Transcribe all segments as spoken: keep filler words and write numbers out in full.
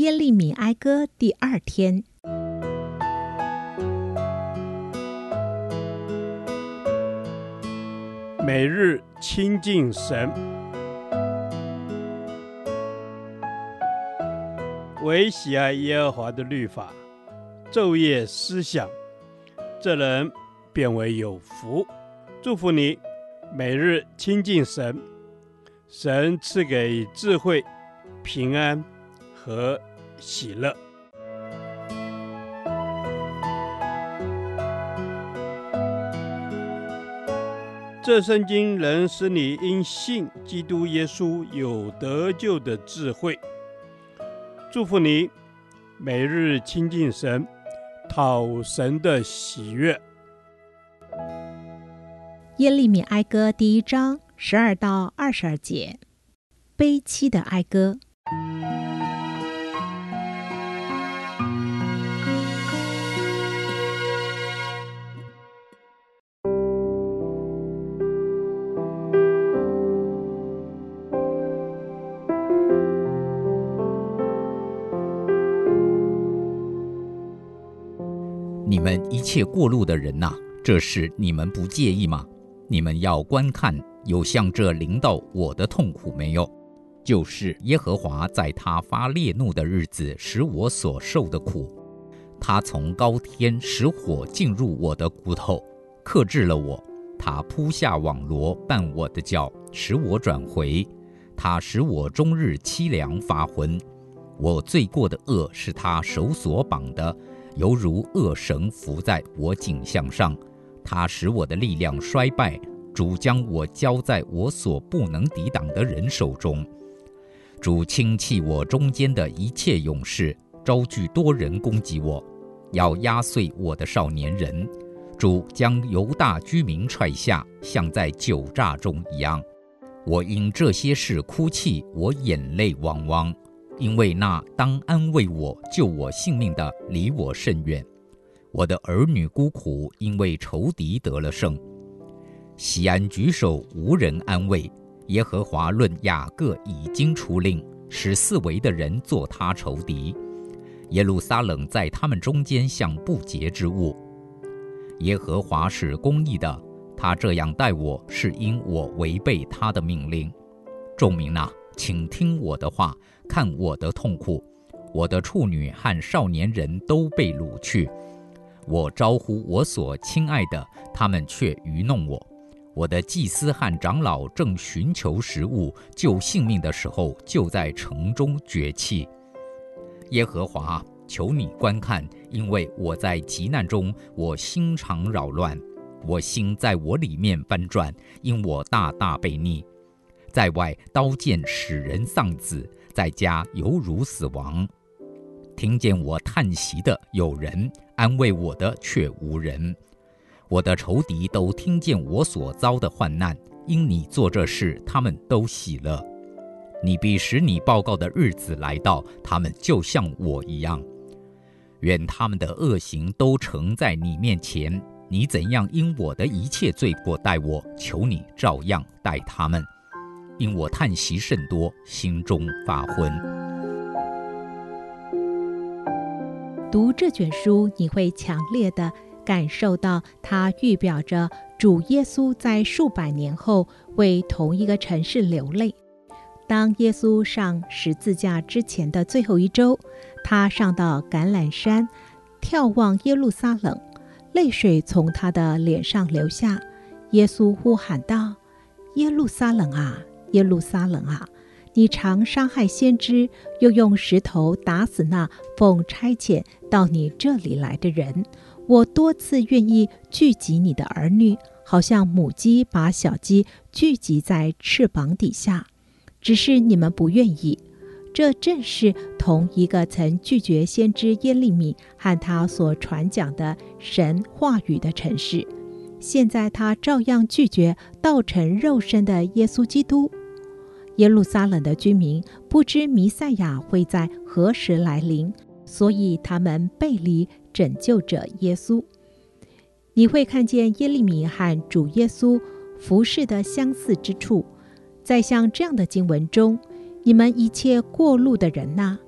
耶利米哀歌第二天。 每日亲近神，唯喜爱耶和华的律法，昼夜思想，这人便为有福。祝福你，每日亲近神，神赐给智慧、平安和喜乐。这圣经能使你因信基督耶稣有得救的智慧。祝福你，每日亲近神，讨神的喜悦。 耶利米哀歌第一章十二到二十二节，悲戚的哀歌。 你们一切过路的人哪，这事你们不介意吗？你们要观看，有像这临到我的痛苦没有？就是耶和华在他发烈怒的日子使我所受的苦。他从高天使火进入我的骨头，克制了我。他铺下网罗绊我的脚，使我转回。他使我终日凄凉发昏。我罪过的恶是他手所绑的，犹如恶绳伏在我颈项上。他使我的力量衰败，主将我交在我所不能抵挡的人手中。主轻弃我中间的一切勇士，招聚多人攻击我，要压碎我的少年人。主将犹大居民踹下，像在酒榨中一样。我因这些事哭泣，我眼泪汪汪，因为那当安慰我、救我性命的离我甚远。我的儿女孤苦，因为仇敌得了胜。西安举手，无人安慰。耶和华论雅各已经出令，使四围的人做他仇敌。耶路撒冷在他们中间像不洁之物。耶和华是公义的，他这样待我，是因我违背他的命令。众民哪，请听我的话，看我的痛苦。我的处女和少年人都被掳去。我招呼我所亲爱的，他们却愚弄我。我的祭司和长老正寻求食物救性命的时候，就在城中绝气。耶和华，求你观看，因为我在急难中，我心常扰乱，我心在我里面翻转，因我大大悖逆。在外刀剑使人丧子，在家犹如死亡。听见我叹息的有人，安慰我的却无人。我的仇敌都听见我所遭的患难，因你做这事，他们都喜乐。你必使你报告的日子来到，他们就像我一样。愿他们的恶行都呈在你面前，你怎样因我的一切罪过待我，求你照样待他们。因我叹息甚多，心中发昏。 读这卷书，你会强烈地感受到它预表着主耶稣在数百年后为同一个城市流泪。当耶稣上十字架之前的最后一周，他上到橄榄山，眺望耶路撒冷，泪水从他的脸上流下。耶稣呼喊道：耶路撒冷啊，耶路撒冷啊，你常伤害先知，又用石头打死那奉差遣到你这里来的人。我多次愿意聚集你的儿女，好像母鸡把小鸡聚集在翅膀底下，只是你们不愿意。这正是同一个曾拒绝先知耶利米和他所传讲的神话语的城市，现在他照样拒绝道成肉身的耶稣基督。耶路撒冷的居民不知弥赛亚会在何时来临，所以他们背离拯救者耶稣。你会看见耶利米和主耶稣服事的相似之处。在像这样的经文中，你们一切过路的人哪，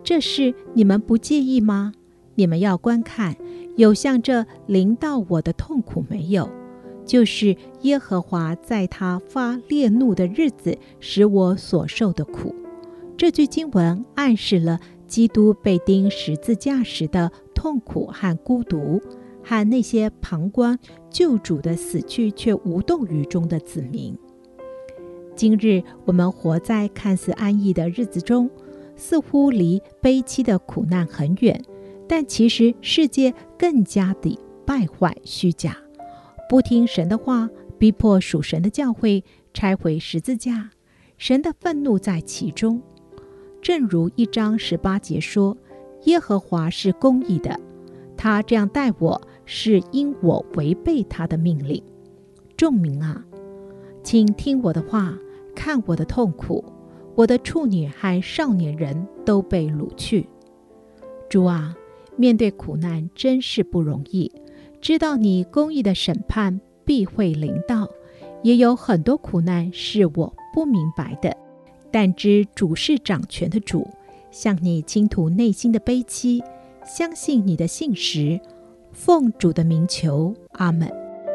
这事你们不介意吗？你们要观看，有像这临到我的痛苦没有？就是耶和华在他发烈怒的日子使我所受的苦。这句经文暗示了基督被钉十字架时的痛苦和孤独，和那些旁观救主的死去却无动于衷的子民。今日我们活在看似安逸的日子中，似乎离悲戚的苦难很远，但其实世界更加的败坏虚假，不听神的话，逼迫属神的教会拆毁十字架，神的愤怒在其中。正如一章十八节说，耶和华是公义的，他这样待我，是因我违背他的命令。众民啊，请听我的话，看我的痛苦，我的处女和少年人都被掳去。主啊，面对苦难真是不容易，知道你公义的审判必会临到，也有很多苦难是我不明白的，但知主是掌权的主，向你倾吐内心的悲戚，相信你的信实，奉主的名求，阿们。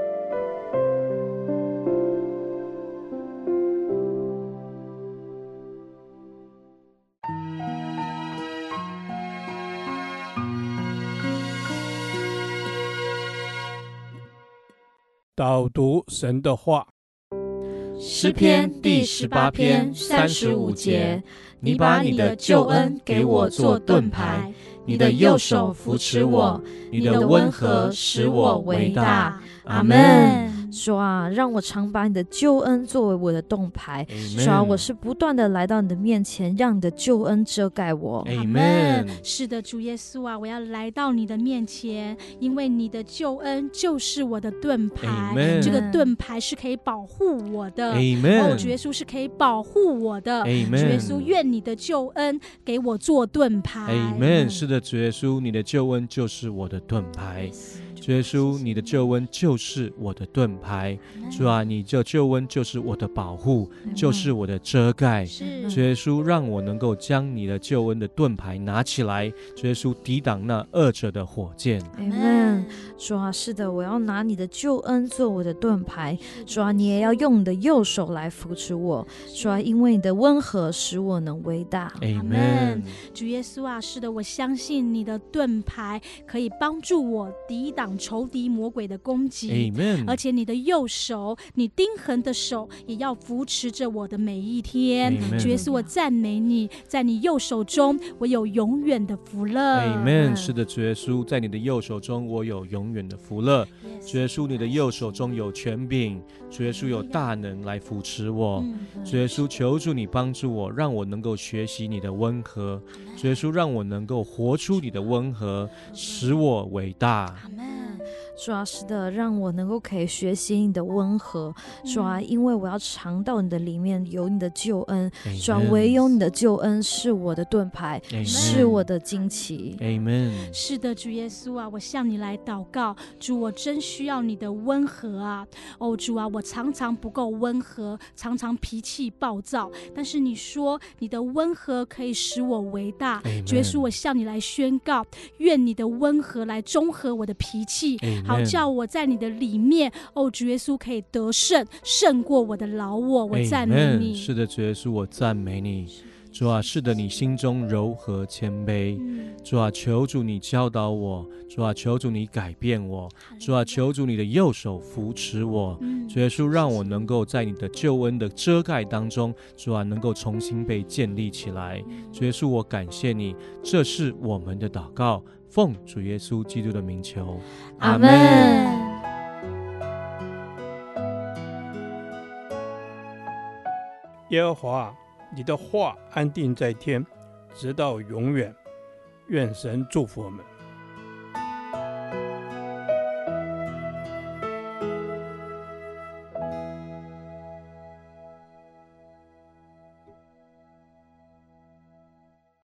导读神的话。 诗篇第十八篇三十五节，你把你的救恩给我做盾牌，你的右手扶持我，你的温和使我为大。阿们。 主啊，让我常把你的救恩作为我的盾牌。主啊，我是不断的来到你的面前，让你的救恩遮盖我。 阿们。是的，主耶稣啊，我要来到你的面前，因为你的救恩就是我的盾牌。这个盾牌是可以保护我的。哦，主耶稣是可以保护我的。主耶稣，愿你的救恩给我做盾牌。 阿们。是的，主耶稣，你的救恩就是我的盾牌。主耶稣，你的救恩就是我的盾牌。主啊，你这救恩就是我的保护，就是我的遮盖。主耶稣，让我能够将你的救恩的盾牌拿起来，主耶稣，抵挡那恶者的火箭。 阿们。主啊，是的，我要拿你的救恩做我的盾牌。主啊，你也要用你的右手来扶持我。主啊，因为你的温和使我能为大。 阿们。 主耶稣啊，是的，我相信你的盾牌可以帮助我抵挡仇敌魔鬼的攻击。 Amen。 而且你的右手，你钉痕的手也要扶持着我的每一天。主耶稣，我赞美你，在你右手中我有永远的福乐。 Amen。 是的，主耶稣，在你的右手中我有永远的福乐。主耶稣，你的右手中有权柄，主耶稣有大能来扶持我。主耶稣，求主你帮助我，让我能够学习你的温和。主耶稣，让我能够活出你的温和，使我伟大。 主啊，是的，让我能够可以学习你的温和。主啊，因为我要尝到你的里面有你的救恩。主啊，唯有你的救恩是我的盾牌，是我的旌旗。 Amen。 是的，主耶稣啊，我向你来祷告。主，我真需要你的温和啊。哦，主啊，我常常不够温和，常常脾气暴躁，但是你说你的温和可以使我为大。主耶稣，我向你来宣告，愿你的温和来中和我的脾气，好叫我在你的里面，哦，主耶稣可以得胜，胜过我的老我。我赞美你。 是的，主耶稣，我赞美你。主啊，是的，你心中柔和谦卑。主啊，求主你教导我。主啊，求主你改变我。主啊，求主你的右手扶持我。主耶稣，让我能够在你的救恩的遮盖当中，主啊，能够重新被建立起来。主耶稣，我感谢你，这是我们的祷告，奉主耶稣基督的名求， 阿们。 耶和华，你的话安定在天，直到永远。愿神祝福我们。